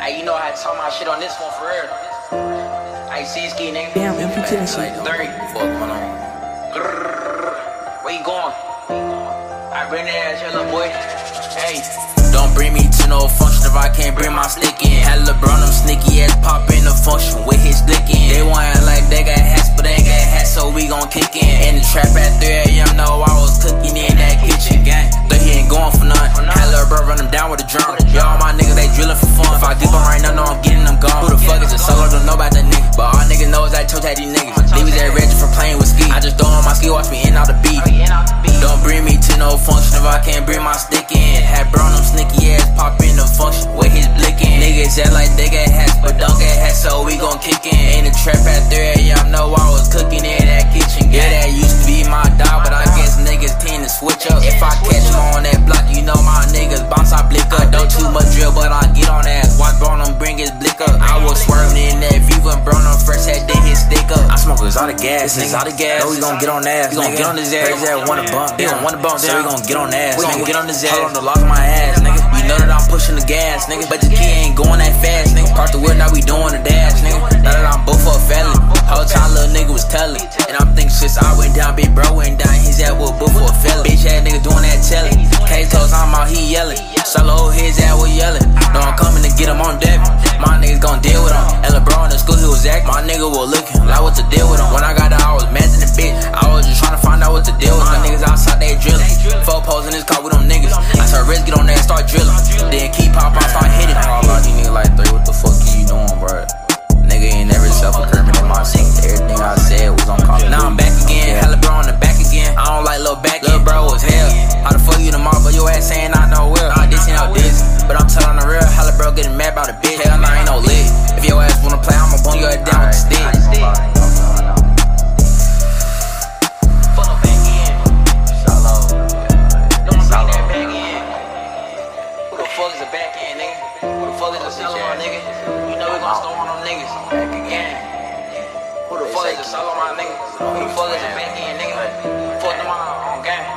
Hey, you know I had to talk my shit on this one for real. Hey, C-Ski, nigga. Damn, MPT that shit. 30. Fuck going on. Where you going? I bring that ass here, little boy. Hey. Don't bring me to no function if I can't bring my stick in. Had LeBron, them sneaky ass pop in the function with his blick in. They want act like they got hats, but they ain't got hats, so we gon' kick in. In the trap at 3 AM, know I was cooking in that kitchen gang. But he ain't going for none. Had LeBron run him down with a drum. Y'all my niggas, they drilling for fun. If I get them right now, know I'm getting them gone. Who the fuck is a solo? Don't know about that nigga. But all niggas know is I told that these niggas. Niggas that ready for playing with ski. I just throw on my ski, watch me in out the beat. Don't bring me to no function if I can't bring my stick in. Had Brown them sneaky ass pop in the function with his blick in. Niggas act like they got hats, but don't get hats, so we gon' kick in. In the trap at 3 AM, know I was cooking in that kitchen. Yeah, that used to be my dog, but I guess niggas tend to switch up. If I catch them on that block, you know my niggas bounce, I blick up. Don't too much drill, but I get on ass. Watch Brown them bring his blick up. I was swerving in that Viva and Brown them fresh had did his stick up. I smoke all the gas, nigga. All the gas. Know we gon' get on ass. We gon' get on his ass. His ass wanna bump. He don't wanna bump, so we gon' get on ass. We gon' get on his ass. Hold on to lock my ass, nigga. You know that I'm pushing the gas, nigga. But the key ain't going that fast, nigga. Park the wheel, now we doing the dash, nigga. Now that I'm both for a felon. Whole time little nigga was telling. And I'm thinking since I went down, big bro went down. His ass was both for a felon. Bitch ass nigga doing that telling. K-Toes, I'm out, he yelling. Solo, his ass was yelling. No, I'm coming to get him on deck. My niggas gon' deal with him. And LeBron in school, he was acting. My nigga was looking like what to deal with him. When I got out, I was mad in the bitch. I was just trying to find out what to deal with. My niggas outside, they drilling. Four poles in this car with them niggas. I said, Riz, get on there and start drilling. Then keep pop out, start hitting. All about these niggas like 3, what the fuck you doing, bro? Nigga ain't never self-incriminating myself. Everything I said was on copy. Now I'm back again. Had LeBron on the back again. I don't like little back. Little bro was hell. How the fuck you tomorrow, but your ass saying I know well. Nah, this ain't no this. But I'm telling the real. Hella bro getting mad about a bitch. Hell nah, ain't no lit. If your ass wanna play, I'ma bone your ass down with the stick. Fuck no back in. Solo. Don't bring that back in. Who the fuck is a back end, nigga? Who the fuck is a solo my nigga? You know we gon' store on them niggas. Back again. Who the fuck is a solo my nigga? Who the fuck is a back end, nigga? Fuck them all on game.